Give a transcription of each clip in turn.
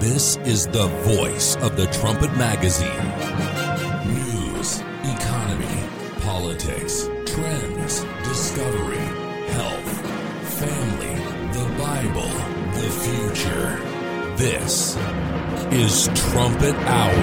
This is the voice of the Trumpet Magazine. News, economy, politics, trends, discovery, health, family, the Bible, the future. This is Trumpet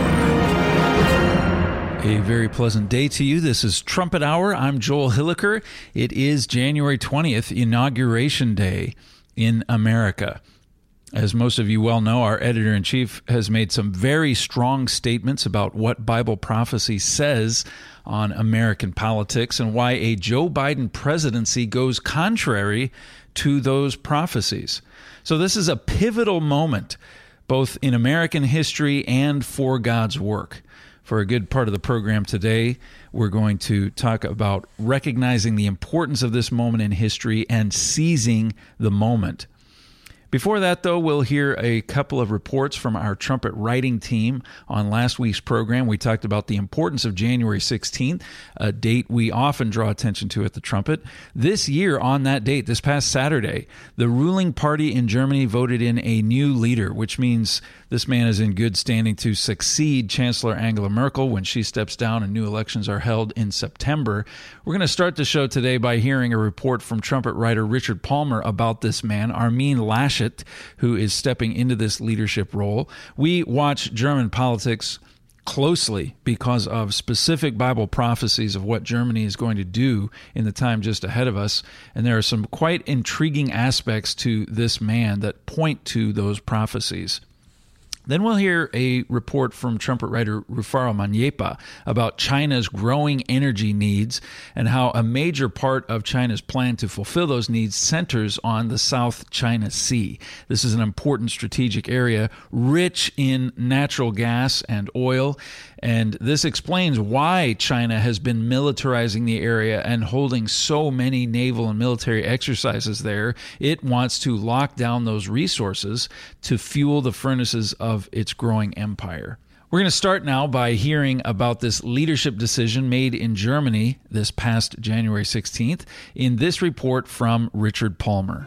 Hour. A very pleasant day to you. This is Trumpet Hour. I'm Joel Hilliker. It is January 20th, Inauguration Day in America. As most of you well know, our editor-in-chief has made some very strong statements about what Bible prophecy says on American politics and why a Joe Biden presidency goes contrary to those prophecies. So this is a pivotal moment, both in American history and for God's work. For a good part of the program today, we're going to talk about recognizing the importance of this moment in history and seizing the moment. Before that, though, we'll hear a couple of reports from our trumpet writing team. On last week's program, we talked about the importance of January 16th, a date we often draw attention to at the trumpet. This year, on that date, this past Saturday, the ruling party in Germany voted in a new leader, which means this man is in good standing to succeed Chancellor Angela Merkel when she steps down and new elections are held in September. We're going to start the show today by hearing a report from trumpet writer Richard Palmer about this man, Armin Laschet, who is stepping into this leadership role. We watch German politics closely because of specific Bible prophecies of what Germany is going to do in the time just ahead of us. And there are some quite intriguing aspects to this man that point to those prophecies. Then we'll hear a report from trumpet writer Rufaro Manyepa about China's growing energy needs and how a major part of China's plan to fulfill those needs centers on the South China Sea. This is an important strategic area rich in natural gas and oil, and this explains why China has been militarizing the area and holding so many naval and military exercises there. It wants to lock down those resources to fuel the furnaces of its growing empire. We're going to start now by hearing about this leadership decision made in Germany this past January 16th in this report from Richard Palmer.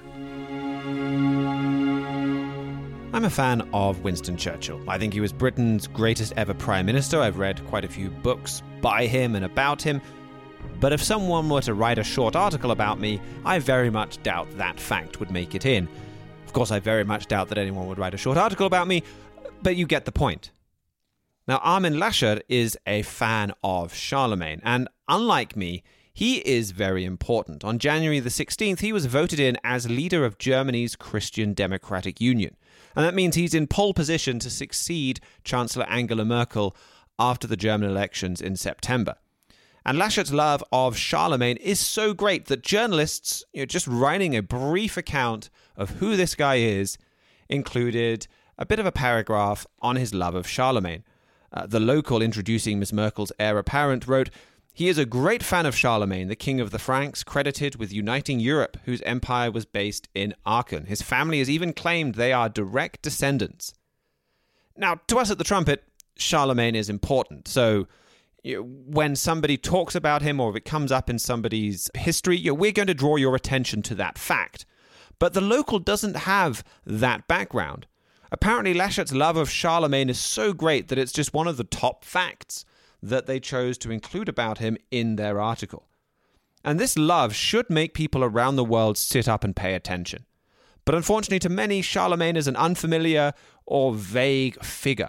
I'm a fan of Winston Churchill. I think he was Britain's greatest ever Prime Minister. I've read quite a few books by him and about him. But if someone were to write a short article about me, I very much doubt that fact would make it in. Of course, I very much doubt that anyone would write a short article about me, but you get the point. Now, Armin Laschet is a fan of Charlemagne, and unlike me, he is very important. On January the 16th, he was voted in as leader of Germany's Christian Democratic Union. And that means he's in pole position to succeed Chancellor Angela Merkel after the German elections in September. And Laschet's love of Charlemagne is so great that journalists, just writing a brief account of who this guy is, included a bit of a paragraph on his love of Charlemagne. The Local, introducing Miss Merkel's heir apparent, wrote, "He is a great fan of Charlemagne, the king of the Franks, credited with uniting Europe, whose empire was based in Aachen. His family has even claimed they are direct descendants." Now, to us at the trumpet, Charlemagne is important. So when somebody talks about him or if it comes up in somebody's history, we're going to draw your attention to that fact. But the Local doesn't have that background. Apparently, Laschet's love of Charlemagne is so great that it's just one of the top facts that they chose to include about him in their article. And this love should make people around the world sit up and pay attention. But unfortunately to many, Charlemagne is an unfamiliar or vague figure.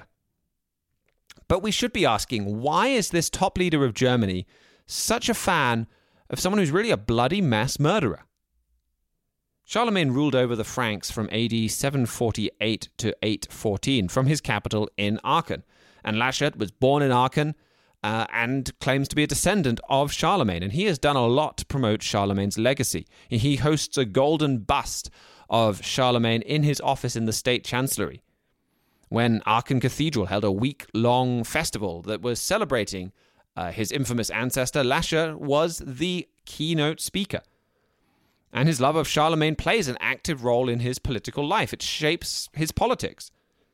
But we should be asking, why is this top leader of Germany such a fan of someone who's really a bloody mass murderer? Charlemagne ruled over the Franks from AD 748 to 814 from his capital in Aachen. And Laschet was born in Aachen and claims to be a descendant of Charlemagne. And he has done a lot to promote Charlemagne's legacy. He hosts a golden bust of Charlemagne in his office in the state chancellery. When Aachen Cathedral held a week-long festival that was celebrating his infamous ancestor, Laschet was the keynote speaker. And his love of Charlemagne plays an active role in his political life. It shapes his politics.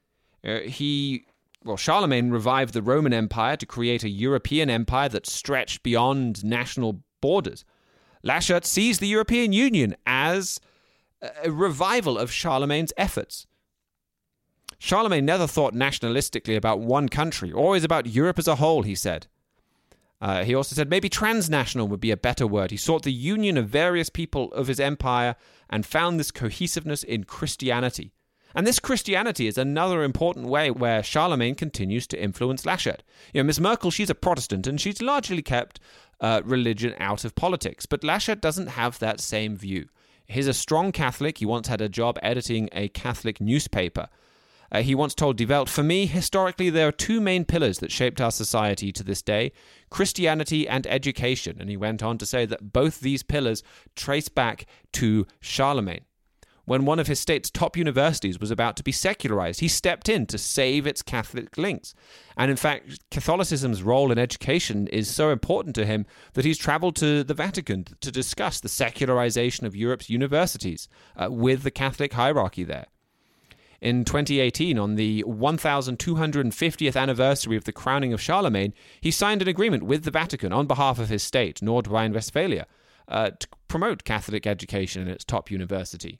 Charlemagne revived the Roman Empire to create a European empire that stretched beyond national borders. Laschet sees the European Union as a revival of Charlemagne's efforts. Charlemagne never thought nationalistically about one country, always about Europe as a whole, he said. He also said maybe transnational would be a better word. He sought the union of various people of his empire and found this cohesiveness in Christianity. And this Christianity is another important way where Charlemagne continues to influence Laschet. Miss Merkel, she's a Protestant, and she's largely kept religion out of politics. But Laschet doesn't have that same view. He's a strong Catholic. He once had a job editing a Catholic newspaper. He once told Die Welt, "For me, historically, there are two main pillars that shaped our society to this day, Christianity and education." And he went on to say that both these pillars trace back to Charlemagne. When one of his state's top universities was about to be secularized, he stepped in to save its Catholic links. And in fact, Catholicism's role in education is so important to him that he's traveled to the Vatican to discuss the secularization of Europe's universities with the Catholic hierarchy there. In 2018, on the 1250th anniversary of the crowning of Charlemagne, he signed an agreement with the Vatican on behalf of his state, Nord Rhine-Westphalia, to promote Catholic education in its top university.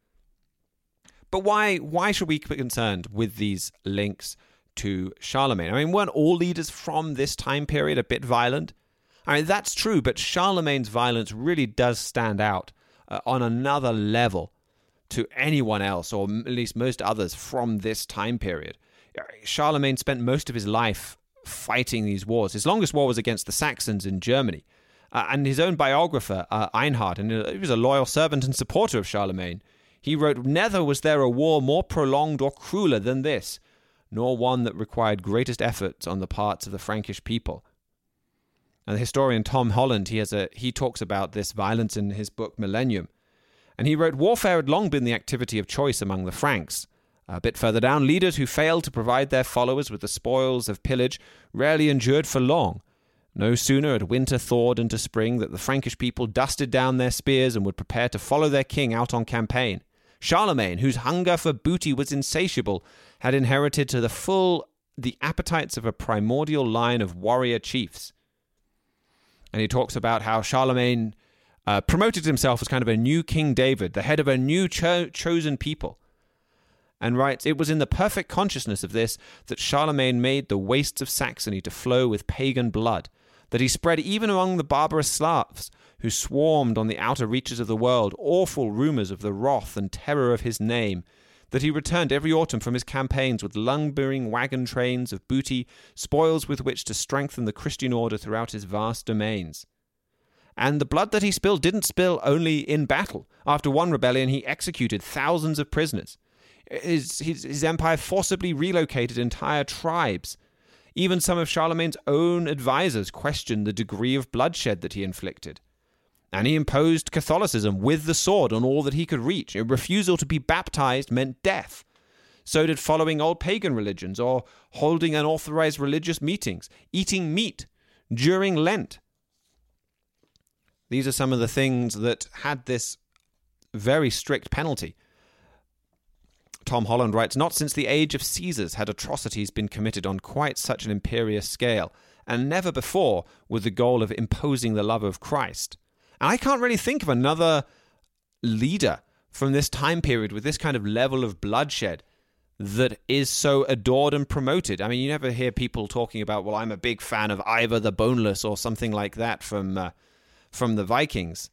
But why should we be concerned with these links to Charlemagne? I mean, weren't all leaders from this time period a bit violent? I mean, that's true, but Charlemagne's violence really does stand out on another level to anyone else, or at least most others from this time period. Charlemagne spent most of his life fighting these wars. His longest war was against the Saxons in Germany. And his own biographer, Einhard, and he was a loyal servant and supporter of Charlemagne, he wrote, "Never was there a war more prolonged or crueler than this, nor one that required greatest efforts on the parts of the Frankish people." And the historian Tom Holland, he talks about this violence in his book Millennium. And he wrote, "Warfare had long been the activity of choice among the Franks. A bit further down, leaders who failed to provide their followers with the spoils of pillage rarely endured for long. No sooner had winter thawed into spring that the Frankish people dusted down their spears and would prepare to follow their king out on campaign. Charlemagne, whose hunger for booty was insatiable, had inherited to the full the appetites of a primordial line of warrior chiefs." And he talks about how Charlemagne promoted himself as kind of a new King David, the head of a new chosen people. And writes, "It was in the perfect consciousness of this that Charlemagne made the wastes of Saxony to flow with pagan blood, that he spread even among the barbarous Slavs, who swarmed on the outer reaches of the world, awful rumors of the wrath and terror of his name, that he returned every autumn from his campaigns with lumbering wagon trains of booty, spoils with which to strengthen the Christian order throughout his vast domains. And the blood that he spilled didn't spill only in battle. After one rebellion, he executed thousands of prisoners. His empire forcibly relocated entire tribes. Even some of Charlemagne's own advisors questioned the degree of bloodshed that he inflicted. And he imposed Catholicism with the sword on all that he could reach. A refusal to be baptized meant death. So did following old pagan religions or holding unauthorized religious meetings, eating meat during Lent. These are some of the things that had this very strict penalty. Tom Holland writes, "Not since the age of Caesars had atrocities been committed on quite such an imperious scale, and never before with the goal of imposing the love of Christ." And I can't really think of another leader from this time period with this kind of level of bloodshed that is so adored and promoted. I mean, you never hear people talking about, well, I'm a big fan of Ivar the Boneless or something like that from the Vikings.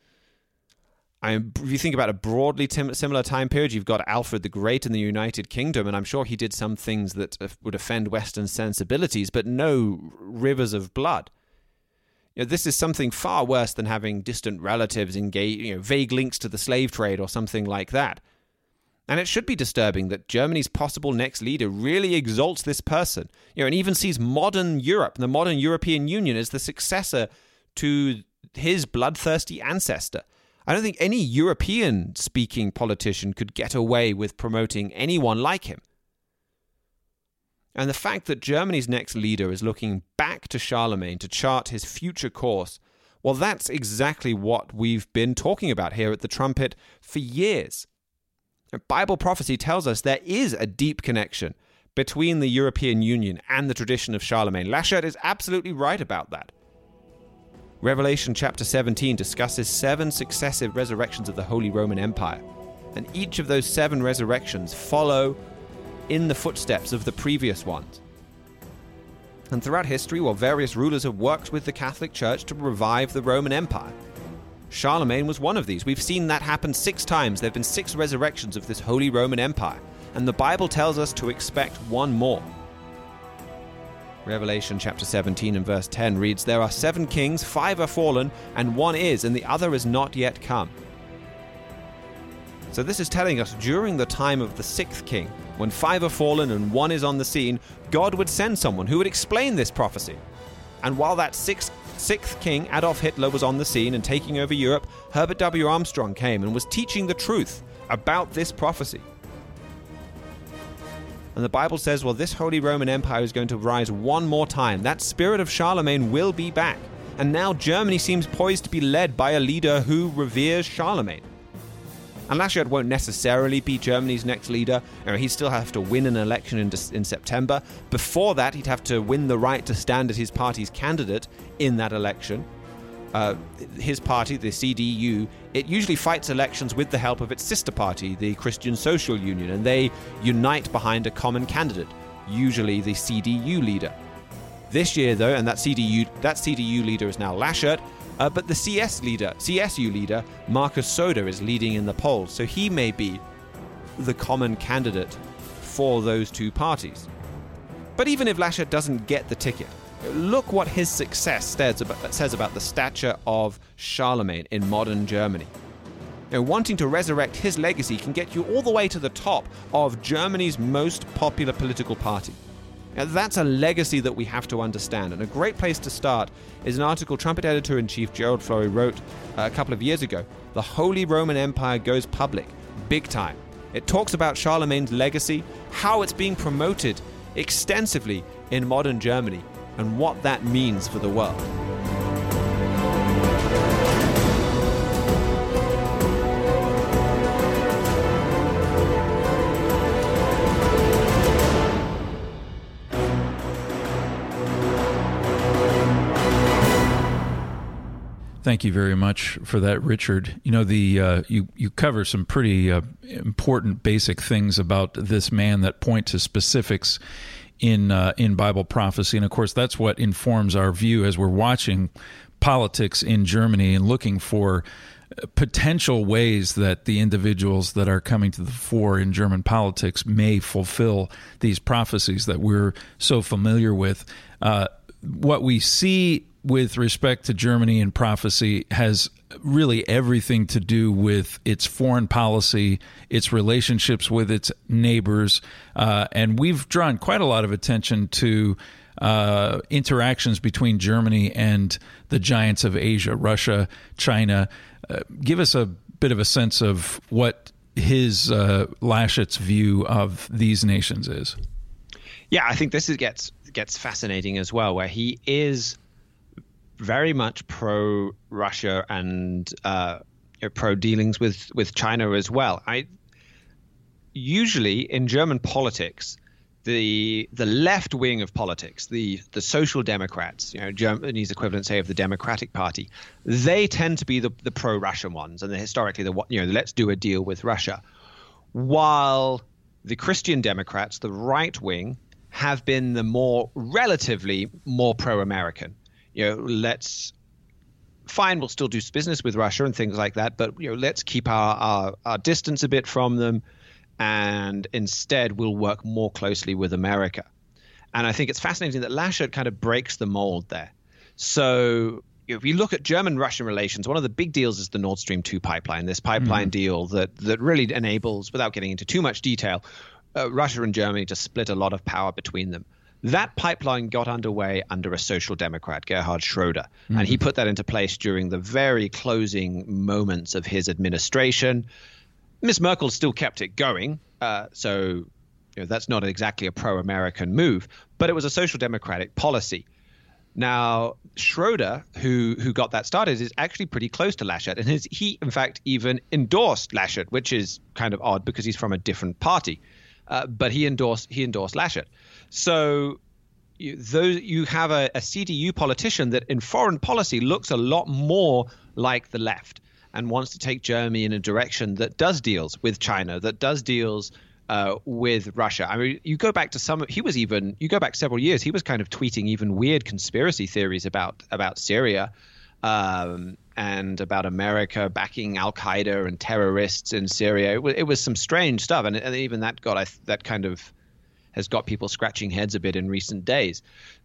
If you think about a broadly similar time period, you've got Alfred the Great in the United Kingdom, and I'm sure he did some things that would offend Western sensibilities, but no rivers of blood. This is something far worse than having distant relatives engage, vague links to the slave trade or something like that. And it should be disturbing that Germany's possible next leader really exalts this person, and even sees modern Europe, the modern European Union, as the successor to his bloodthirsty ancestor. I don't think any European-speaking politician could get away with promoting anyone like him. And the fact that Germany's next leader is looking back to Charlemagne to chart his future course, well, that's exactly what we've been talking about here at the Trumpet for years. Bible prophecy tells us there is a deep connection between the European Union and the tradition of Charlemagne. Laschet is absolutely right about that. Revelation chapter 17 discusses 7 successive resurrections of the Holy Roman Empire. And each of those 7 resurrections follow in the footsteps of the previous ones. And throughout history, various rulers have worked with the Catholic Church to revive the Roman Empire. Charlemagne was one of these. We've seen that happen 6 times. There have been 6 resurrections of this Holy Roman Empire. And the Bible tells us to expect one more. Revelation chapter 17 and verse 10 reads, "There are 7 kings, 5 are fallen, and 1 is, and the other is not yet come." So this is telling us during the time of the 6th king, when 5 are fallen and 1 is on the scene, God would send someone who would explain this prophecy. And while that 6th king, Adolf Hitler, was on the scene and taking over Europe, Herbert W. Armstrong came and was teaching the truth about this prophecy. And the Bible says, this Holy Roman Empire is going to rise one more time. That spirit of Charlemagne will be back. And now Germany seems poised to be led by a leader who reveres Charlemagne. And Laschet won't necessarily be Germany's next leader. He'd still have to win an election in September. Before that, he'd have to win the right to stand as his party's candidate in that election. His party, the CDU, it usually fights elections with the help of its sister party, the Christian Social Union, and they unite behind a common candidate, usually the CDU leader. This year, though, and that CDU leader is now Laschet, but the CSU leader, Markus Söder, is leading in the polls, so he may be the common candidate for those 2 parties. But even if Laschet doesn't get the ticket, look what his success says about the stature of Charlemagne in modern Germany. Wanting to resurrect his legacy can get you all the way to the top of Germany's most popular political party. That's a legacy that we have to understand, and a great place to start is an article Trumpet Editor-in-Chief Gerald Flurry wrote a couple of years ago, "The Holy Roman Empire Goes Public, Big Time." It talks about Charlemagne's legacy, how it's being promoted extensively in modern Germany, and what that means for the world. Thank you very much for that, Richard. You cover some pretty important basic things about this man that point to specifics in Bible prophecy, and of course that's what informs our view as we're watching politics in Germany and looking for potential ways that the individuals that are coming to the fore in German politics may fulfill these prophecies that we're so familiar with. What we see with respect to Germany and prophecy has really everything to do with its foreign policy, its relationships with its neighbors, and we've drawn quite a lot of attention to interactions between Germany and the giants of Asia, Russia, China. Give us a bit of a sense of what his Laschet's view of these nations is. Yeah, I think this gets fascinating as well, where he is very much pro-Russia and pro-dealings with China as well. Usually in German politics, the left wing of politics, the Social Democrats, Germany's equivalent, say, of the Democratic Party, they tend to be the pro-Russian ones, and historically let's do a deal with Russia. While the Christian Democrats, the right wing, have been the relatively more pro-American. We'll still do business with Russia and things like that, but let's keep our distance a bit from them, and instead we'll work more closely with America. And I think it's fascinating that Laschet kind of breaks the mold there. So if you look at German-Russian relations, one of the big deals is the Nord Stream 2 pipeline, this pipeline deal that really enables, without getting into too much detail, Russia and Germany to split a lot of power between them. That pipeline got underway under a social democrat, Gerhard Schröder, and he put that into place during the very closing moments of his administration. Miss Merkel still kept it going, so that's not exactly a pro-American move, but it was a social democratic policy. Now, Schröder, who got that started, is actually pretty close to Laschet, and he, in fact, even endorsed Laschet, which is kind of odd because he's from a different party. But he endorsed Laschet. So you have a CDU politician that in foreign policy looks a lot more like the left and wants to take Germany in a direction that does deals with China, that does deals with Russia. I mean, you go back several years. He was kind of tweeting even weird conspiracy theories about Syria, and about America backing Al Qaeda and terrorists in Syria. It was some strange stuff, and even that has got people scratching heads a bit in recent days.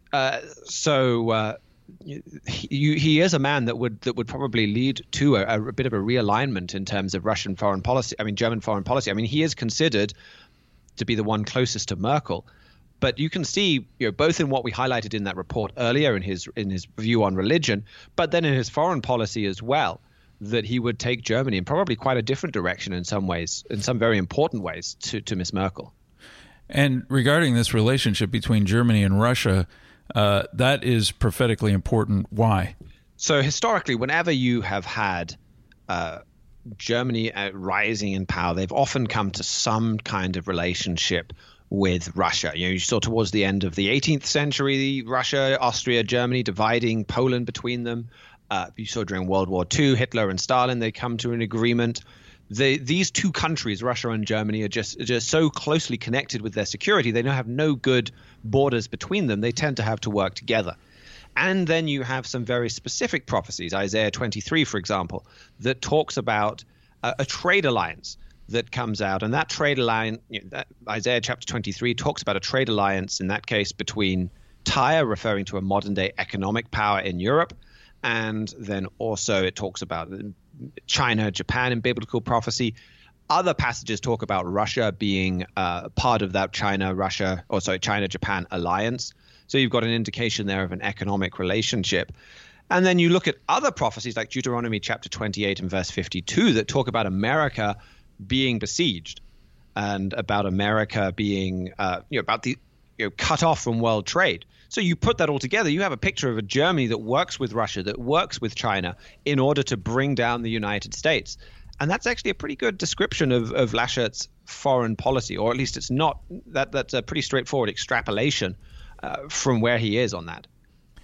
He is a man that would probably lead to a bit of a realignment in terms of Russian foreign policy. I mean, German foreign policy. I mean, he is considered to be the one closest to Merkel. But you can see, both in what we highlighted in that report earlier, in his view on religion, but then in his foreign policy as well, that he would take Germany in probably quite a different direction in some ways, in some very important ways, to Miss Merkel. And regarding this relationship between Germany and Russia, that is prophetically important. Why? So historically, whenever you have had Germany rising in power, they've often come to some kind of relationship with Russia. You saw towards the end of the 18th century, Russia, Austria, Germany dividing Poland between them. You saw during World War II, Hitler and Stalin, they come to an agreement. These two countries, Russia and Germany, are just so closely connected with their security. They don't have no good borders between them. They tend to have to work together. And then you have some very specific prophecies, Isaiah 23, for example, that talks about a trade alliance that comes out. And that trade alliance, Isaiah chapter 23 talks about a trade alliance, in that case, between Tyre, referring to a modern day economic power in Europe. And then also it talks about China, Japan in biblical prophecy. Other passages talk about Russia being part of that China-Japan alliance. So you've got an indication there of an economic relationship. And then you look at other prophecies like Deuteronomy chapter 28 and verse 52 that talk about America being besieged and about America being cut off from world trade. So you put that all together, you have a picture of a Germany that works with Russia, that works with China in order to bring down the United States. And that's actually a pretty good description of Laschet's foreign policy, or at least it's not. That's a pretty straightforward extrapolation from where he is on that.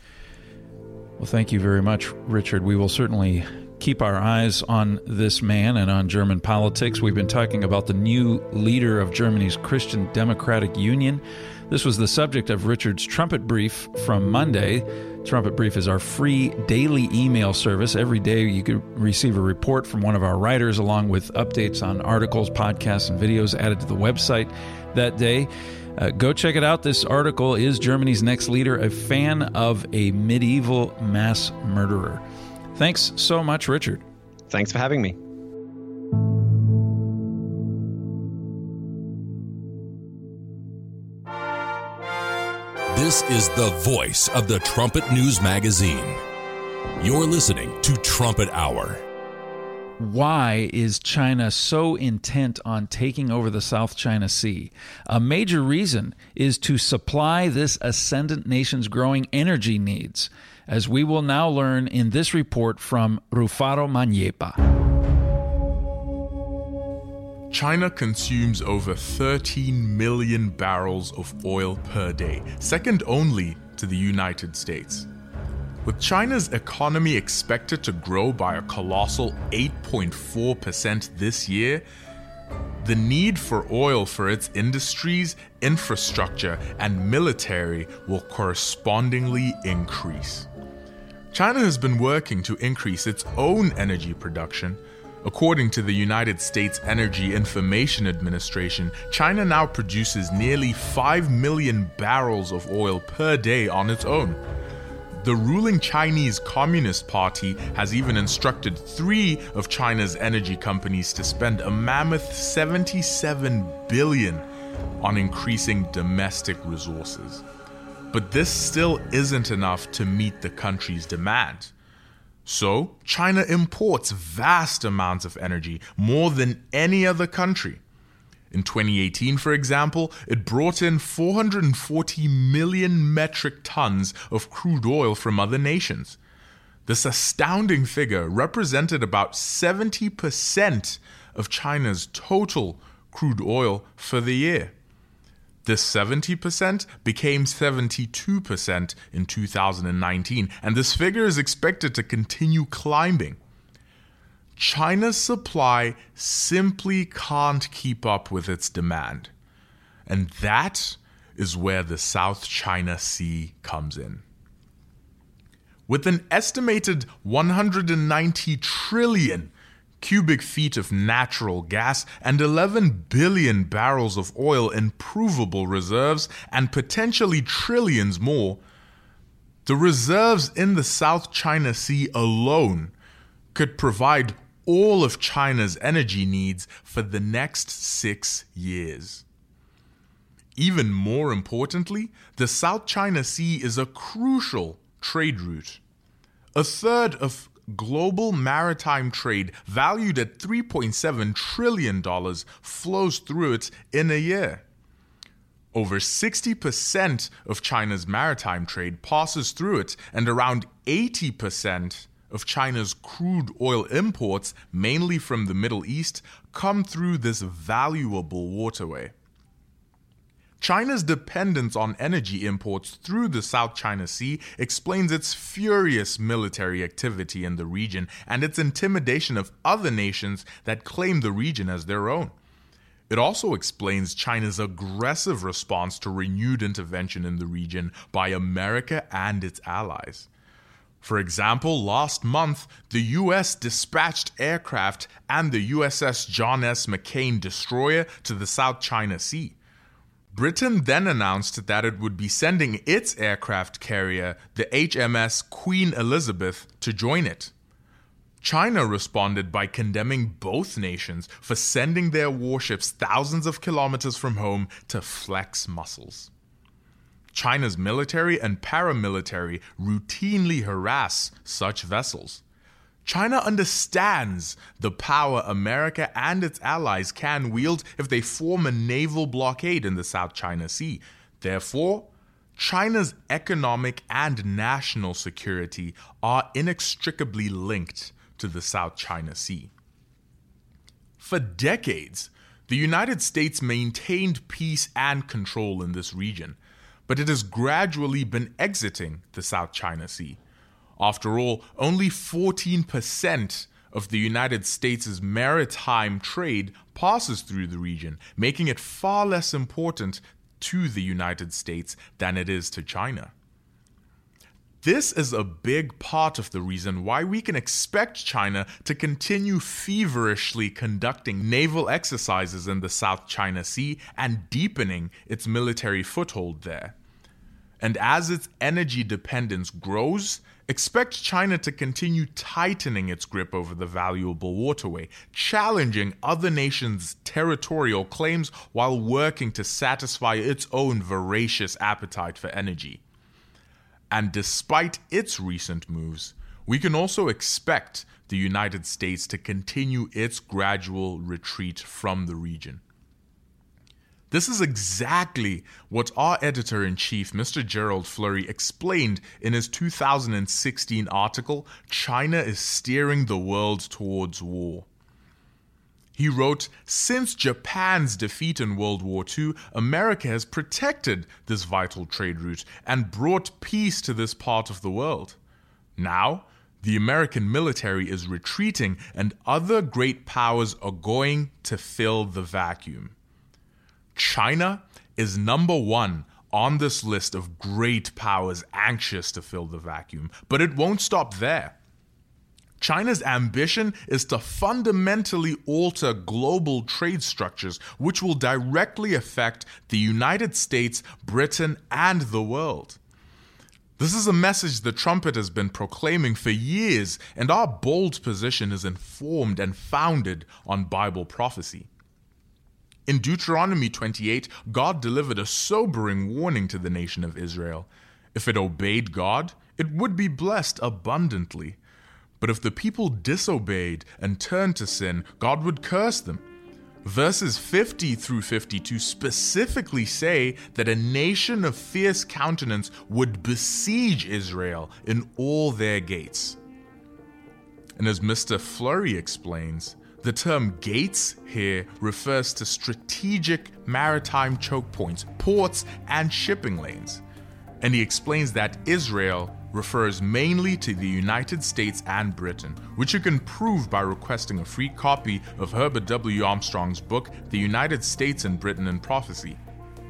Well, thank you very much, Richard. We will certainly keep our eyes on this man and on German politics. We've been talking about the new leader of Germany's Christian Democratic Union. This was the subject of Richard's Trumpet Brief from Monday. Trumpet Brief is our free daily email service. Every day you could receive a report from one of our writers along with updates on articles, podcasts, and videos added to the website that day. Go check it out. This article is Germany's next leader, a fan of a medieval mass murderer. Thanks so much, Richard. Thanks for having me. This is the voice of the Trumpet News Magazine. You're listening to Trumpet Hour. Why is China so intent on taking over the South China Sea? A major reason is to supply this ascendant nation's growing energy needs, as we will now learn in this report from Rufaro Maniepa. China consumes over 13 million barrels of oil per day, second only to the United States. With China's economy expected to grow by a colossal 8.4% this year, the need for oil for its industries, infrastructure, and military will correspondingly increase. China has been working to increase its own energy production. According to the United States Energy Information Administration, China now produces nearly 5 million barrels of oil per day on its own. The ruling Chinese Communist Party has even instructed 3 of China's energy companies to spend a mammoth $77 billion on increasing domestic resources. But this still isn't enough to meet the country's demand. So, China imports vast amounts of energy, more than any other country. In 2018, for example, it brought in 440 million metric tons of crude oil from other nations. This astounding figure represented about 70% of China's total crude oil for the year. This 70% became 72% in 2019, and this figure is expected to continue climbing. China's supply simply can't keep up with its demand. And that is where the South China Sea comes in. With an estimated 190 trillion cubic feet of natural gas and 11 billion barrels of oil in provable reserves and potentially trillions more, the reserves in the South China Sea alone could provide all of China's energy needs for the next 6 years. Even more importantly, the South China Sea is a crucial trade route. A third of global maritime trade, valued at $3.7 trillion, flows through it in a year. Over 60% of China's maritime trade passes through it, and around 80% of China's crude oil imports, mainly from the Middle East, come through this valuable waterway. China's dependence on energy imports through the South China Sea explains its furious military activity in the region and its intimidation of other nations that claim the region as their own. It also explains China's aggressive response to renewed intervention in the region by America and its allies. For example, last month, the U.S. dispatched aircraft and the USS John S. McCain destroyer to the South China Sea. Britain then announced that it would be sending its aircraft carrier, the HMS Queen Elizabeth, to join it. China responded by condemning both nations for sending their warships thousands of kilometers from home to flex muscles. China's military and paramilitary routinely harass such vessels. China understands the power America and its allies can wield if they form a naval blockade in the South China Sea. Therefore, China's economic and national security are inextricably linked to the South China Sea. For decades, the United States maintained peace and control in this region, but it has gradually been exiting the South China Sea. After all, only 14% of the United States' maritime trade passes through the region, making it far less important to the United States than it is to China. This is a big part of the reason why we can expect China to continue feverishly conducting naval exercises in the South China Sea and deepening its military foothold there. And as its energy dependence grows, expect China to continue tightening its grip over the valuable waterway, challenging other nations' territorial claims while working to satisfy its own voracious appetite for energy. And despite its recent moves, we can also expect the United States to continue its gradual retreat from the region. This is exactly what our editor-in-chief, Mr. Gerald Flurry, explained in his 2016 article, "China is Steering the World Towards War." He wrote, "Since Japan's defeat in World War II, America has protected this vital trade route and brought peace to this part of the world. Now, the American military is retreating and other great powers are going to fill the vacuum. China is number one on this list of great powers anxious to fill the vacuum, but it won't stop there. China's ambition is to fundamentally alter global trade structures, which will directly affect the United States, Britain, and the world. This is a message the trumpet has been proclaiming for years, and our bold position is informed and founded on Bible prophecy. In Deuteronomy 28, God delivered a sobering warning to the nation of Israel. If it obeyed God, it would be blessed abundantly. But if the people disobeyed and turned to sin, God would curse them. Verses 50 through 52 specifically say that a nation of fierce countenance would besiege Israel in all their gates. And as Mr. Flurry explains, the term gates here refers to strategic maritime choke points, ports, and shipping lanes. And he explains that Israel refers mainly to the United States and Britain, which you can prove by requesting a free copy of Herbert W. Armstrong's book, The United States and Britain in Prophecy.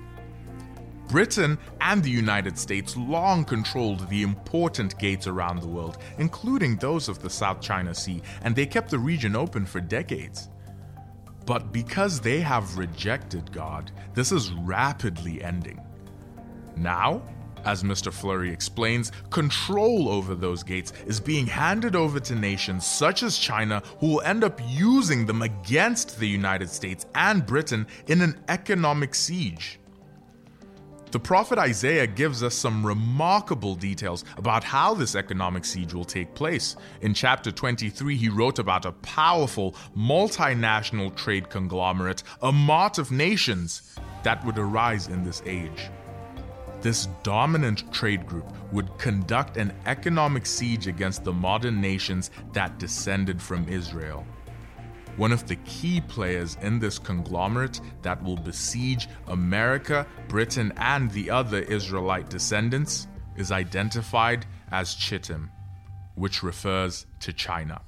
Britain and the United States long controlled the important gates around the world, including those of the South China Sea, and they kept the region open for decades. But because they have rejected God, this is rapidly ending. Now, as Mr. Fleury explains, control over those gates is being handed over to nations such as China, who will end up using them against the United States and Britain in an economic siege. The prophet Isaiah gives us some remarkable details about how this economic siege will take place. In chapter 23, he wrote about a powerful multinational trade conglomerate, a mart of nations, that would arise in this age. This dominant trade group would conduct an economic siege against the modern nations that descended from Israel. One of the key players in this conglomerate that will besiege America, Britain, and the other Israelite descendants is identified as Chittim, which refers to China.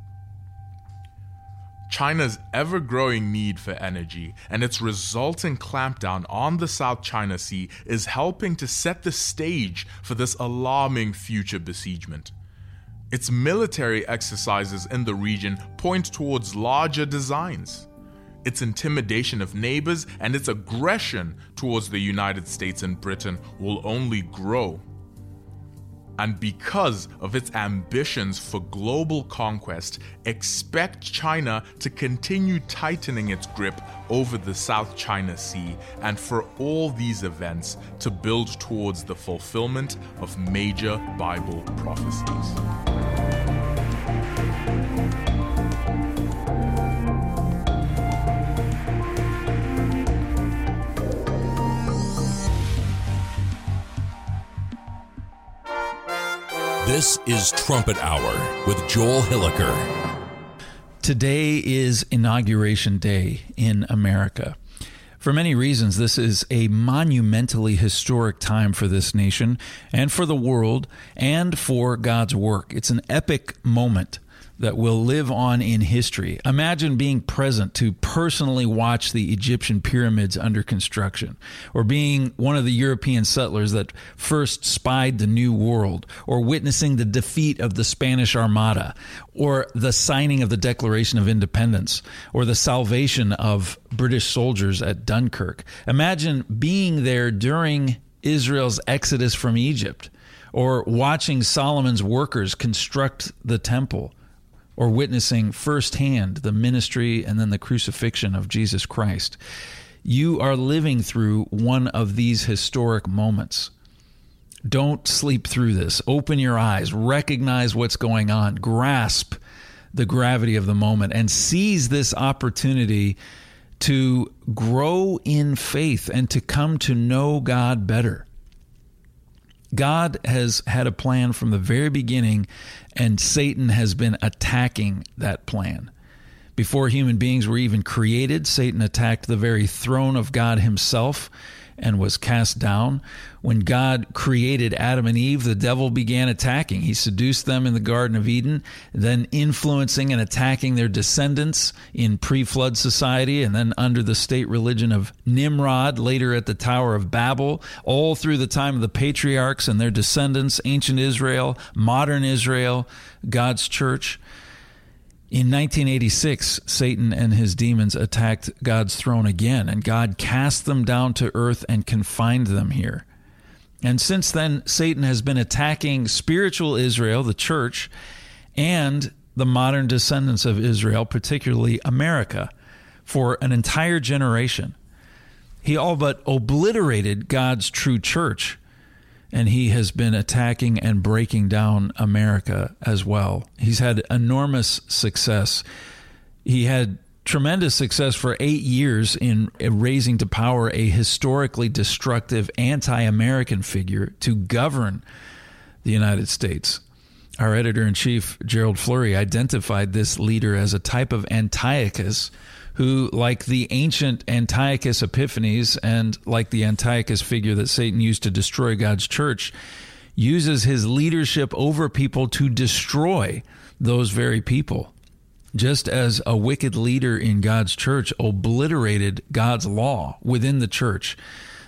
China's ever-growing need for energy and its resulting clampdown on the South China Sea is helping to set the stage for this alarming future besiegement. Its military exercises in the region point towards larger designs. Its intimidation of neighbors and its aggression towards the United States and Britain will only grow. And because of its ambitions for global conquest, expect China to continue tightening its grip over the South China Sea, and for all these events to build towards the fulfillment of major Bible prophecies. This is Trumpet Hour with Joel Hilliker. Today is Inauguration Day in America. For many reasons, this is a monumentally historic time for this nation and for the world and for God's work. It's an epic moment that will live on in history. Imagine being present to personally watch the Egyptian pyramids under construction, or being one of the European settlers that first spied the New World, or witnessing the defeat of the Spanish Armada, or the signing of the Declaration of Independence, or the salvation of British soldiers at Dunkirk. Imagine being there during Israel's exodus from Egypt, or watching Solomon's workers construct the temple, or witnessing firsthand the ministry and then the crucifixion of Jesus Christ. You are living through one of these historic moments. Don't sleep through this. Open your eyes, recognize what's going on, grasp the gravity of the moment, and seize this opportunity to grow in faith and to come to know God better. God has had a plan from the very beginning, and Satan has been attacking that plan. Before human beings were even created, Satan attacked the very throne of God himself and was cast down. When God created Adam and Eve, the devil began attacking. He seduced them in the Garden of Eden, then influencing and attacking their descendants in pre-flood society, and then under the state religion of Nimrod, later at the Tower of Babel, all through the time of the patriarchs and their descendants, ancient Israel, modern Israel, God's church. In 1986, Satan and his demons attacked God's throne again, and God cast them down to earth and confined them here. And since then, Satan has been attacking spiritual Israel, the church, and the modern descendants of Israel, particularly America, for an entire generation. He all but obliterated God's true church, and he has been attacking and breaking down America as well. He's had enormous success. He had tremendous success for 8 years in raising to power a historically destructive anti-American figure to govern the United States. Our editor-in-chief, Gerald Fleury, identified this leader as a type of Antiochus who, like the ancient Antiochus Epiphanes and like the Antiochus figure that Satan used to destroy God's church, uses his leadership over people to destroy those very people. Just as a wicked leader in God's church obliterated God's law within the church,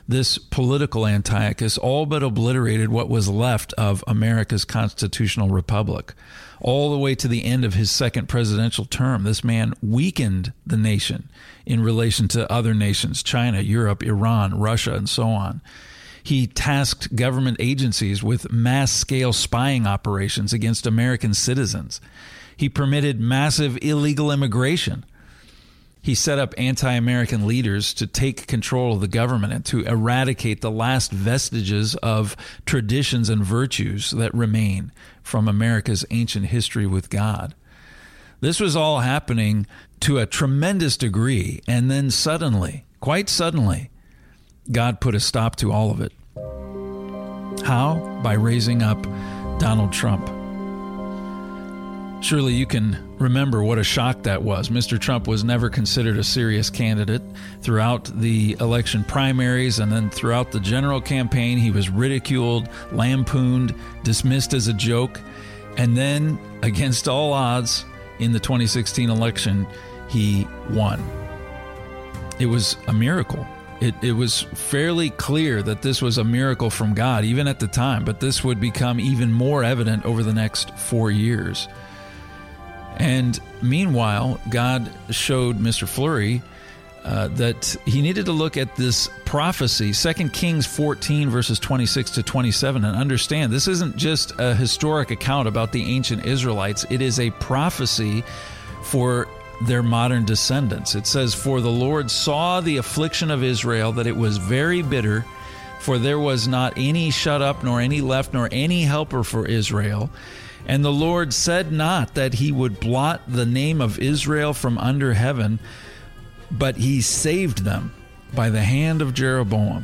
this political Antiochus all but obliterated what was left of America's constitutional republic. All the way to the end of his second presidential term, this man weakened the nation in relation to other nations, China, Europe, Iran, Russia, and so on. He tasked government agencies with mass-scale spying operations against American citizens. He permitted massive illegal immigration. He set up anti-American leaders to take control of the government and to eradicate the last vestiges of traditions and virtues that remain from America's ancient history with God. This was all happening to a tremendous degree, and then suddenly, quite suddenly, God put a stop to all of it. How? By raising up Donald Trump. Surely you can remember what a shock that was. Mr. Trump was never considered a serious candidate. Throughout the election primaries and then throughout the general campaign, he was ridiculed, lampooned, dismissed as a joke. And then, against all odds, in the 2016 election, he won. It was a miracle. It was fairly clear that this was a miracle from God, even at the time, but this would become even more evident over the next 4 years. And meanwhile, God showed Mr. Fleury that he needed to look at this prophecy, 2 Kings 14, verses 26 to 27, and understand this isn't just a historic account about the ancient Israelites. It is a prophecy for their modern descendants. It says, "For the Lord saw the affliction of Israel, that it was very bitter, for there was not any shut up, nor any left, nor any helper for Israel. And the Lord said not that he would blot the name of Israel from under heaven, but he saved them by the hand of Jeroboam."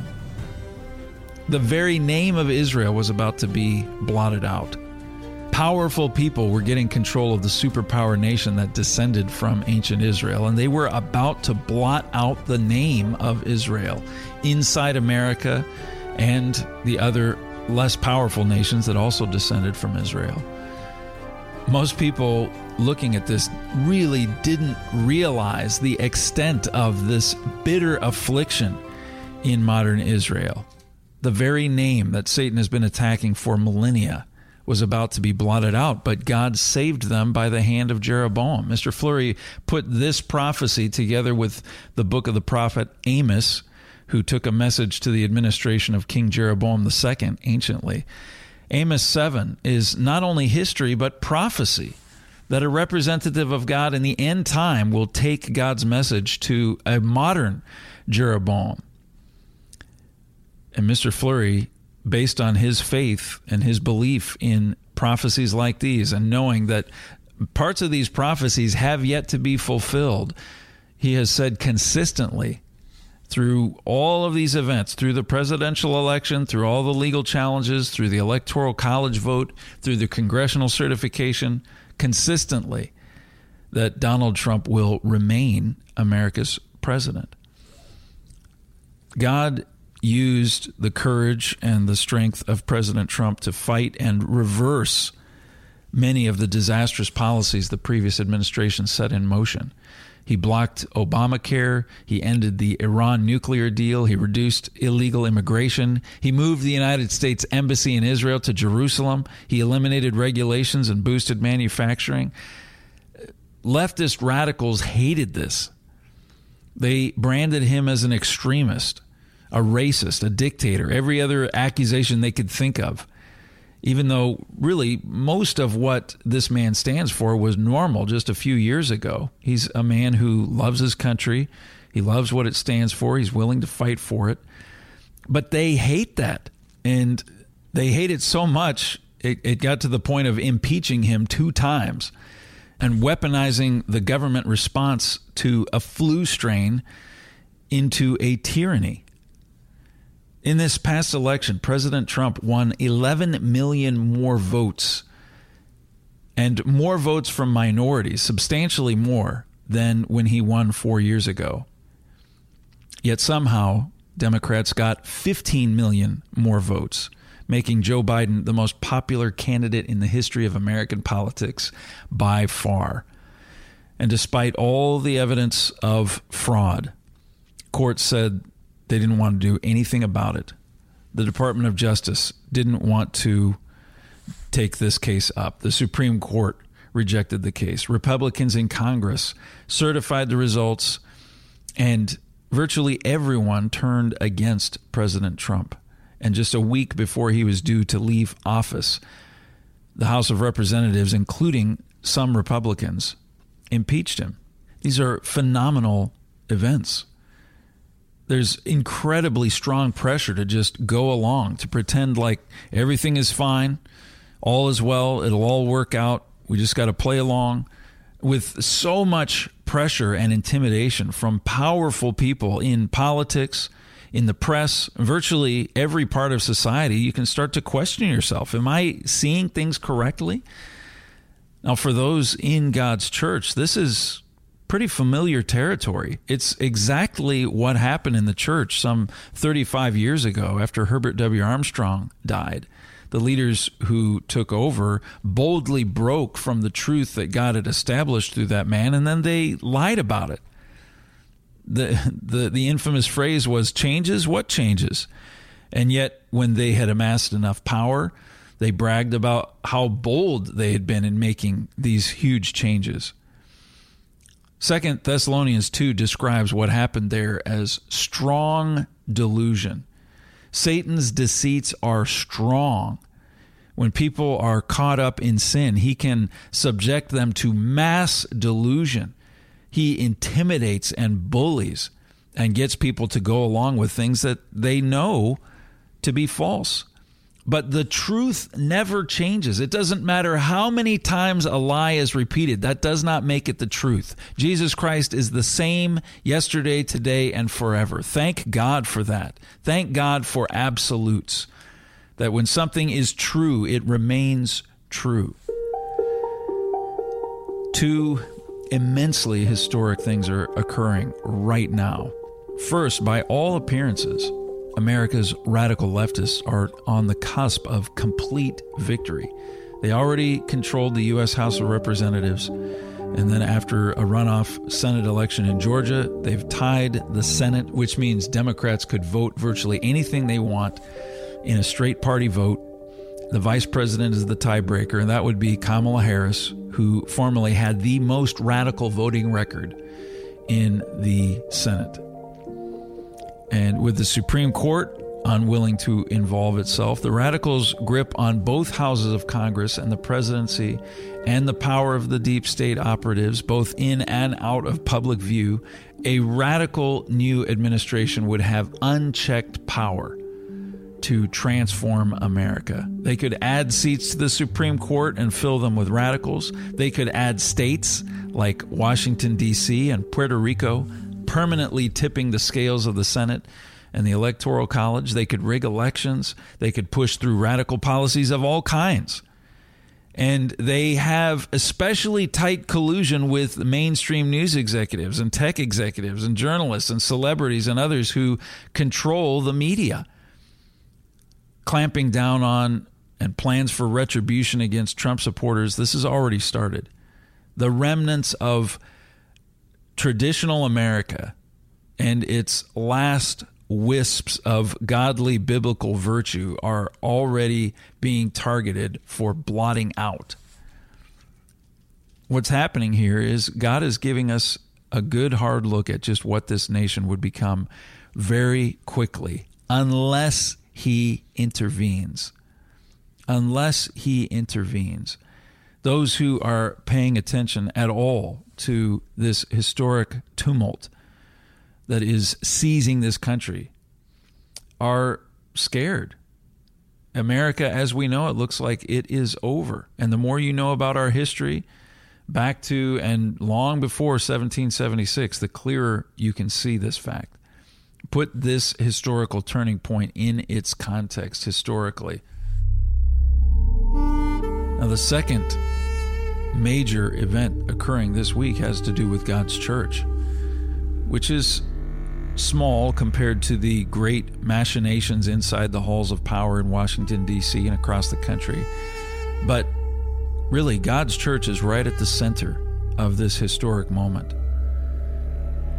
The very name of Israel was about to be blotted out. Powerful people were getting control of the superpower nation that descended from ancient Israel, and they were about to blot out the name of Israel inside America and the other less powerful nations that also descended from Israel. Most people looking at this really didn't realize the extent of this bitter affliction in modern Israel. The very name that Satan has been attacking for millennia was about to be blotted out, but God saved them by the hand of Jeroboam. Mr. Fleury put this prophecy together with the book of the prophet Amos, who took a message to the administration of King Jeroboam II anciently. Amos 7 is not only history, but prophecy that a representative of God in the end time will take God's message to a modern Jeroboam. And Mr. Fleury, based on his faith and his belief in prophecies like these, and knowing that parts of these prophecies have yet to be fulfilled, he has said consistently through all of these events, through the presidential election, through all the legal challenges, through the electoral college vote, through the congressional certification, consistently that Donald Trump will remain America's president. God used the courage and the strength of President Trump to fight and reverse many of the disastrous policies the previous administration set in motion. He blocked Obamacare. He ended the Iran nuclear deal. He reduced illegal immigration. He moved the United States Embassy in Israel to Jerusalem. He eliminated regulations and boosted manufacturing. Leftist radicals hated this. They branded him as an extremist, a racist, a dictator, every other accusation they could think of, even though really most of what this man stands for was normal just a few years ago. He's a man who loves his country. He loves what it stands for. He's willing to fight for it. But they hate that. And they hate it so much, it got to the point of impeaching him 2 times and weaponizing the government response to a flu strain into a tyranny. In this past election, President Trump won 11 million more votes, and more votes from minorities, substantially more than when he won 4 years ago. Yet somehow, Democrats got 15 million more votes, making Joe Biden the most popular candidate in the history of American politics by far. And despite all the evidence of fraud, courts said They didn't want to do anything about it. The Department of Justice didn't want to take this case up. The Supreme Court rejected the case. Republicans in Congress certified the results, and virtually everyone turned against President Trump. And just a week before he was due to leave office, the House of Representatives, including some Republicans, impeached him. These are phenomenal events. There's incredibly strong pressure to just go along, to pretend like everything is fine, all is well, it'll all work out. We just got to play along. With so much pressure and intimidation from powerful people in politics, in the press, virtually every part of society, you can start to question yourself. Am I seeing things correctly? Now, for those in God's church, this is pretty familiar territory. It's exactly what happened in the church some 35 years ago after Herbert W. Armstrong died. The leaders who took over boldly broke from the truth that God had established through that man, and then they lied about it. The infamous phrase was, changes? What changes? And yet, when they had amassed enough power, they bragged about how bold they had been in making these huge changes. 2 Thessalonians 2 describes what happened there as strong delusion. Satan's deceits are strong. When people are caught up in sin, he can subject them to mass delusion. He intimidates and bullies and gets people to go along with things that they know to be false. But the truth never changes. It doesn't matter how many times a lie is repeated. That does not make it the truth. Jesus Christ is the same yesterday, today, and forever. Thank God for that. Thank God for absolutes. That when something is true, it remains true. Two immensely historic things are occurring right now. First, by all appearances, America's radical leftists are on the cusp of complete victory. They already controlled the U.S. House of Representatives, and then after a runoff Senate election in Georgia, they've tied the Senate, which means Democrats could vote virtually anything they want in a straight party vote. The vice president is the tiebreaker, and that would be Kamala Harris, who formerly had the most radical voting record in the Senate. And with the Supreme Court unwilling to involve itself, the radicals' grip on both houses of Congress and the presidency and the power of the deep state operatives, both in and out of public view, a radical new administration would have unchecked power to transform America. They could add seats to the Supreme Court and fill them with radicals. They could add states like Washington, D.C. and Puerto Rico, permanently tipping the scales of the Senate and the Electoral College. They could rig elections. They could push through radical policies of all kinds. And they have especially tight collusion with mainstream news executives and tech executives and journalists and celebrities and others who control the media. Clamping down on and plans for retribution against Trump supporters, this has already started. The remnants of traditional America and its last wisps of godly biblical virtue are already being targeted for blotting out. What's happening here is God is giving us a good hard look at just what this nation would become very quickly, unless he intervenes. Unless he intervenes. Those who are paying attention at all to this historic tumult that is seizing this country are scared. America, as we know it, looks like it is over. And the more you know about our history, back to and long before 1776, the clearer you can see this fact. Put this historical turning point in its context historically. Now, the second major event occurring this week has to do with God's church, which is small compared to the great machinations inside the halls of power in Washington, D.C. and across the country. But really, God's church is right at the center of this historic moment.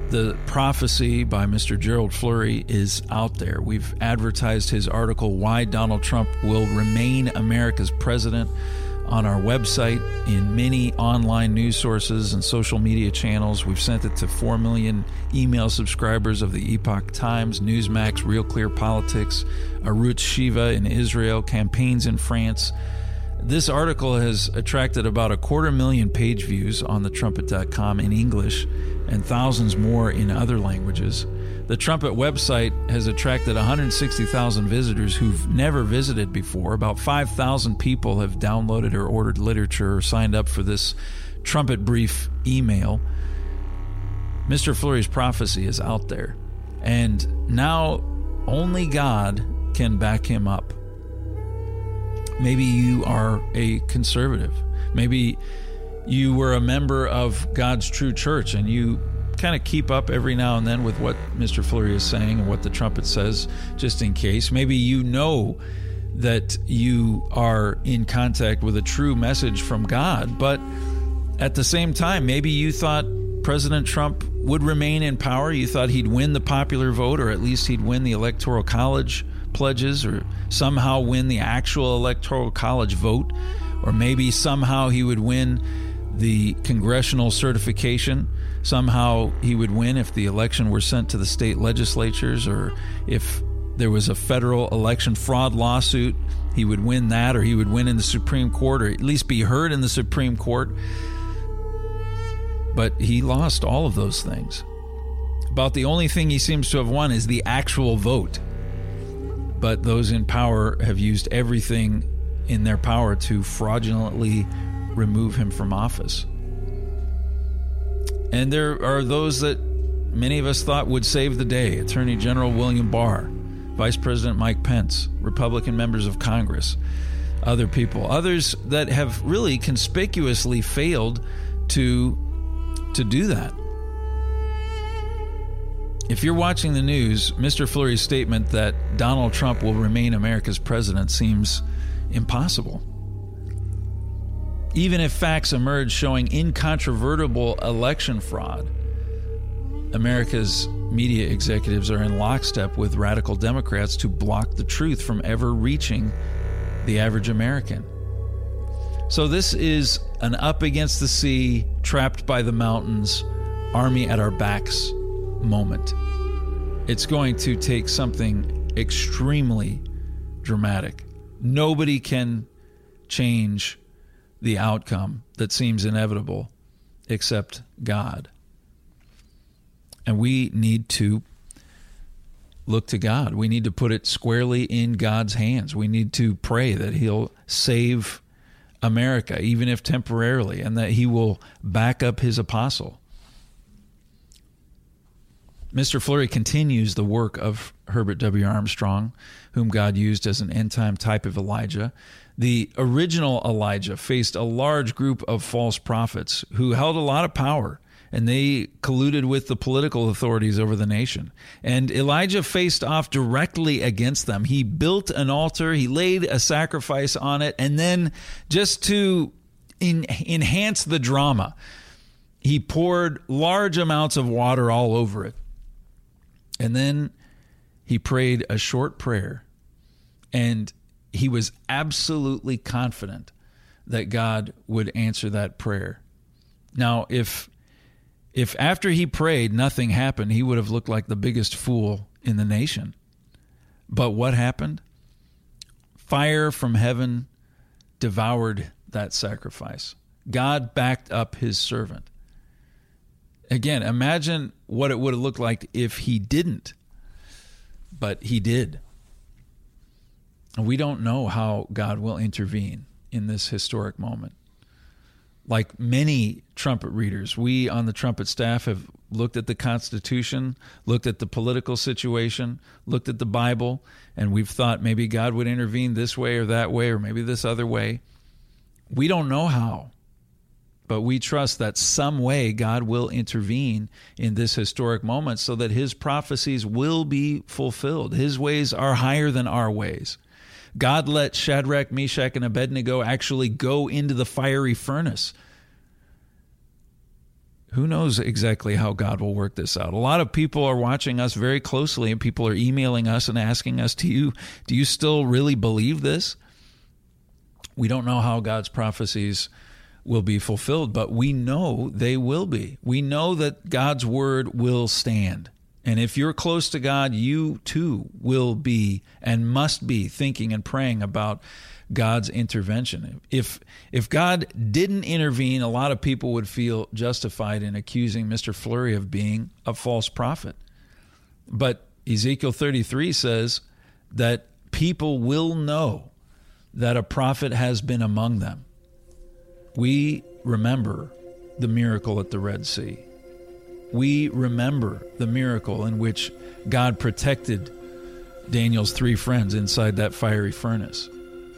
The prophecy by Mr. Gerald Flurry is out there. We've advertised his article, Why Donald Trump Will Remain America's President, on our website, in many online news sources and social media channels. We've sent it to 4 million email subscribers of the Epoch Times, Newsmax, Real Clear Politics, Arutz Sheva in Israel, Campaigns in France. This article has attracted about 250,000 page views on thetrumpet.com in English and thousands more in other languages. The Trumpet website has attracted 160,000 visitors who've never visited before. About 5,000 people have downloaded or ordered literature or signed up for this Trumpet Brief email. Mr. Flurry's prophecy is out there, and now only God can back him up. Maybe you are a conservative. Maybe you were a member of God's true church and you kind of keep up every now and then with what Mr. Flurry is saying and what the Trumpet says, just in case. Maybe you know that you are in contact with a true message from God, but at the same time, maybe you thought President Trump would remain in power. You thought he'd win the popular vote, or at least he'd win the Electoral College pledges, or somehow win the actual Electoral College vote, or maybe somehow he would win the congressional certification. Somehow he would win if the election were sent to the state legislatures, or if there was a federal election fraud lawsuit, he would win that, or he would win in the Supreme Court, or at least be heard in the Supreme Court. But he lost all of those things. About the only thing he seems to have won is the actual vote. But those in power have used everything in their power to fraudulently remove him from office. And there are those that many of us thought would save the day. Attorney General William Barr, Vice President Mike Pence, Republican members of Congress, other people. Others that have really conspicuously failed to do that. If you're watching the news, Mr. Flurry's statement that Donald Trump will remain America's president seems impossible. Even if facts emerge showing incontrovertible election fraud, America's media executives are in lockstep with radical Democrats to block the truth from ever reaching the average American. So this is an up against the sea, trapped by the mountains, army at our backs moment. It's going to take something extremely dramatic. Nobody can change the outcome that seems inevitable except God. And we need to look to God. We need to put it squarely in God's hands. We need to pray that He'll save America, even if temporarily, and that He will back up His apostle. Mr. Flurry continues the work of Herbert W. Armstrong, whom God used as an end-time type of Elijah. The original Elijah faced a large group of false prophets who held a lot of power, and they colluded with the political authorities over the nation. And Elijah faced off directly against them. He built an altar, he laid a sacrifice on it, and then just to enhance the drama, he poured large amounts of water all over it. And then he prayed a short prayer, and he was absolutely confident that God would answer that prayer. Now, if after he prayed nothing happened, he would have looked like the biggest fool in the nation. But what happened? Fire from heaven devoured that sacrifice. God backed up His servant. Again, imagine what it would have looked like if he didn't, but he did. And we don't know how God will intervene in this historic moment. Like many trumpet readers, we on the trumpet staff have looked at the Constitution, looked at the political situation, looked at the Bible, and we've thought maybe God would intervene this way or that way, or maybe this other way. We don't know how. But we trust that some way God will intervene in this historic moment so that His prophecies will be fulfilled. His ways are higher than our ways. God let Shadrach, Meshach, and Abednego actually go into the fiery furnace. who knows exactly how God will work this out? A lot of people are watching us very closely, and people are emailing us and asking us, do you still really believe this? We don't know how God's prophecies will be fulfilled, but we know they will be. We know that God's word will stand. And if you're close to God, you too will be and must be thinking and praying about God's intervention. If God didn't intervene, a lot of people would feel justified in accusing Mr. Fleury of being a false prophet. But Ezekiel 33 says that people will know that a prophet has been among them. We remember the miracle at the Red Sea. We remember the miracle in which God protected Daniel's 3 friends inside that fiery furnace.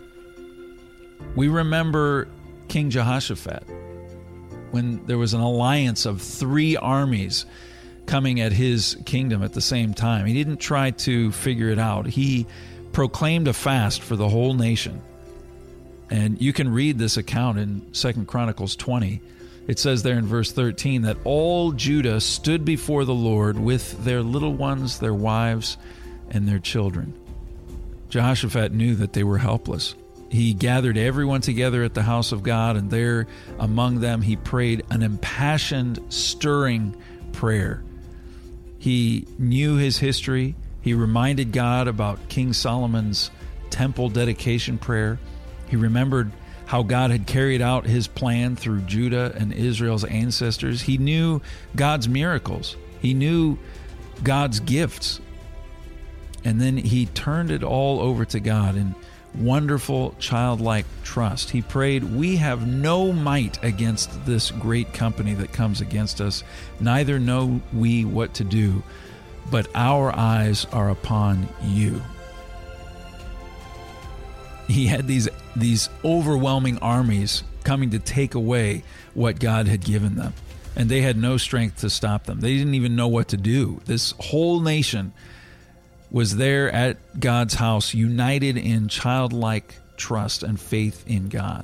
We remember King Jehoshaphat when there was an alliance of 3 armies coming at his kingdom at the same time. He didn't try to figure it out. He proclaimed a fast for the whole nation. And you can read this account in 2 Chronicles 20. It says there in verse 13 that all Judah stood before the Lord with their little ones, their wives, and their children. Jehoshaphat knew that they were helpless. He gathered everyone together at the house of God, and there among them he prayed an impassioned, stirring prayer. He knew his history. He reminded God about King Solomon's temple dedication prayer. He remembered how God had carried out his plan through Judah and Israel's ancestors. He knew God's miracles. He knew God's gifts. And then he turned it all over to God in wonderful childlike trust. He prayed, "We have no might against this great company that comes against us, neither know we what to do, but our eyes are upon you." He had these overwhelming armies coming to take away what God had given them, and they had no strength to stop them. They didn't even know what to do. This whole nation was there at God's house, united in childlike trust and faith in God.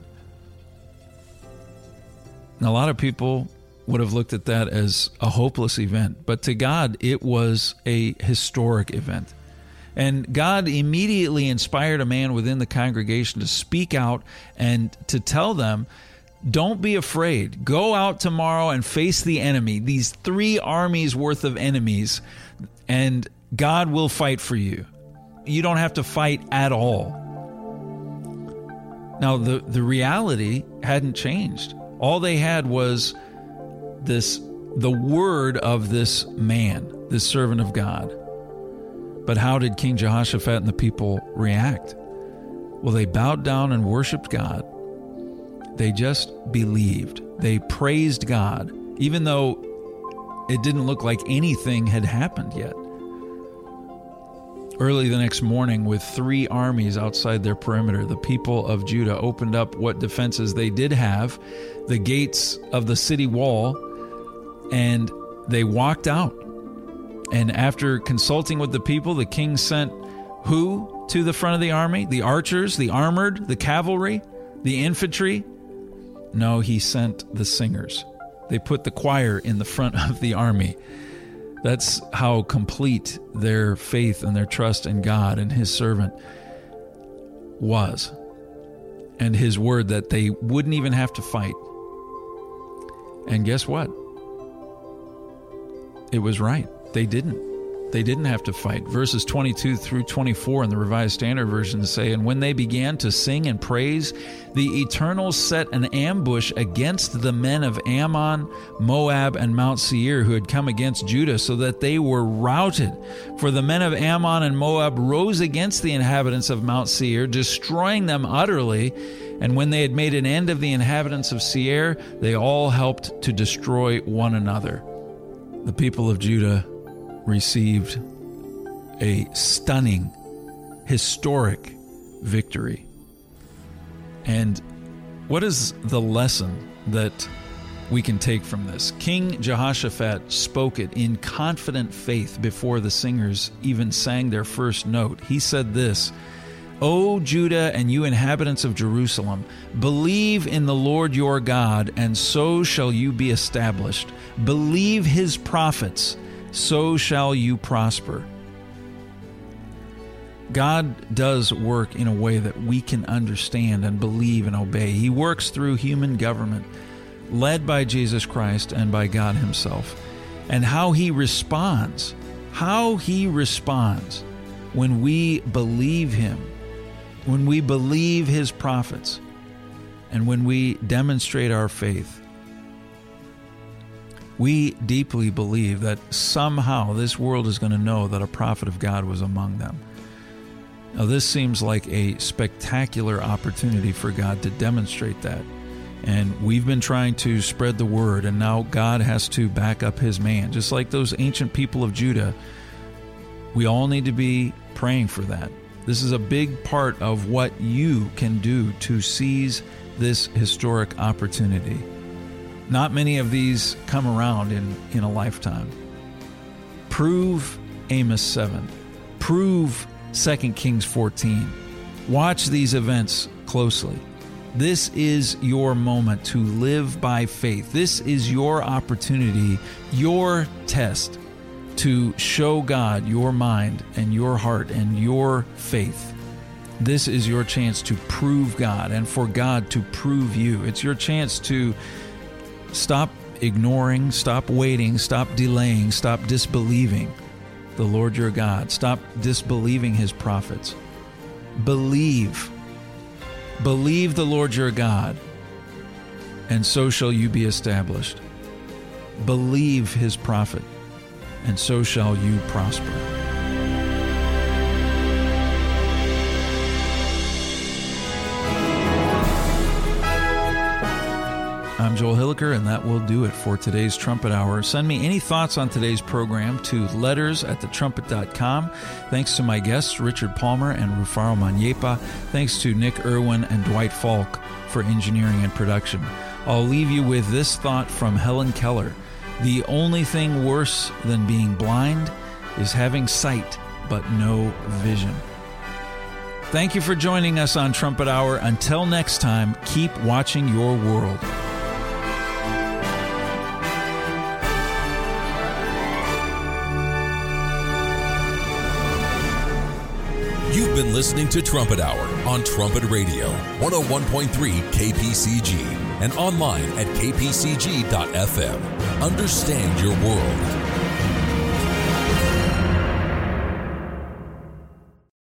And a lot of people would have looked at that as a hopeless event, but to God, it was a historic event. And God immediately inspired a man within the congregation to speak out and to tell them, don't be afraid. Go out tomorrow and face the enemy, these 3 armies worth of enemies, and God will fight for you. You don't have to fight at all. Now, the reality hadn't changed. All they had was the word of this man, this servant of God. But how did King Jehoshaphat and the people react? Well, they bowed down and worshiped God. They just believed. They praised God, even though it didn't look like anything had happened yet. Early the next morning, with 3 armies outside their perimeter, the people of Judah opened up what defenses they did have, the gates of the city wall, and they walked out. And after consulting with the people, the king sent who to the front of the army? The archers, the armored, the cavalry, the infantry? No, he sent the singers. They put the choir in the front of the army. That's how complete their faith and their trust in God and his servant was. And his word that they wouldn't even have to fight. And guess what? It was right. They didn't. They didn't have to fight. Verses 22 through 24 in the Revised Standard Version say, "And when they began to sing and praise, the Eternal set an ambush against the men of Ammon, Moab, and Mount Seir who had come against Judah, so that they were routed. For the men of Ammon and Moab rose against the inhabitants of Mount Seir, destroying them utterly. And when they had made an end of the inhabitants of Seir, they all helped to destroy one another." The people of Judah received a stunning, historic victory. And what is the lesson that we can take from this? King Jehoshaphat spoke it in confident faith before the singers even sang their first note. He said this, O Judah and you inhabitants of Jerusalem, believe in the Lord your God, and so shall you be established. Believe his prophets, so shall you prosper. God does work in a way that we can understand and believe and obey. He works through human government, led by Jesus Christ and by God himself. And how he responds when we believe him, when we believe his prophets, and when we demonstrate our faith. We deeply believe that somehow this world is going to know that a prophet of God was among them. Now, this seems like a spectacular opportunity for God to demonstrate that. And we've been trying to spread the word, and now God has to back up his man. Just like those ancient people of Judah, we all need to be praying for that. This is a big part of what you can do to seize this historic opportunity. Not many of these come around in a lifetime. Prove Amos 7. Prove 2 Kings 14. Watch these events closely. This is your moment to live by faith. This is your opportunity, your test to show God your mind and your heart and your faith. This is your chance to prove God and for God to prove you. It's your chance to stop ignoring, stop waiting, stop delaying, stop disbelieving the Lord your God. Stop disbelieving his prophets. Believe the Lord your God, and so shall you be established. Believe his prophet, and so shall you prosper. I'm Joel Hilliker, and that will do it for today's Trumpet Hour. Send me any thoughts on today's program to letters@thetrumpet.com. Thanks to my guests, Richard Palmer and Rufaro Manyepa. Thanks to Nick Irwin and Dwight Falk for engineering and production. I'll leave you with this thought from Helen Keller. The only thing worse than being blind is having sight but no vision. Thank you for joining us on Trumpet Hour. Until next time, keep watching your world. You've been listening to Trumpet Hour on Trumpet Radio, 101.3 KPCG, and online at kpcg.fm. Understand your world.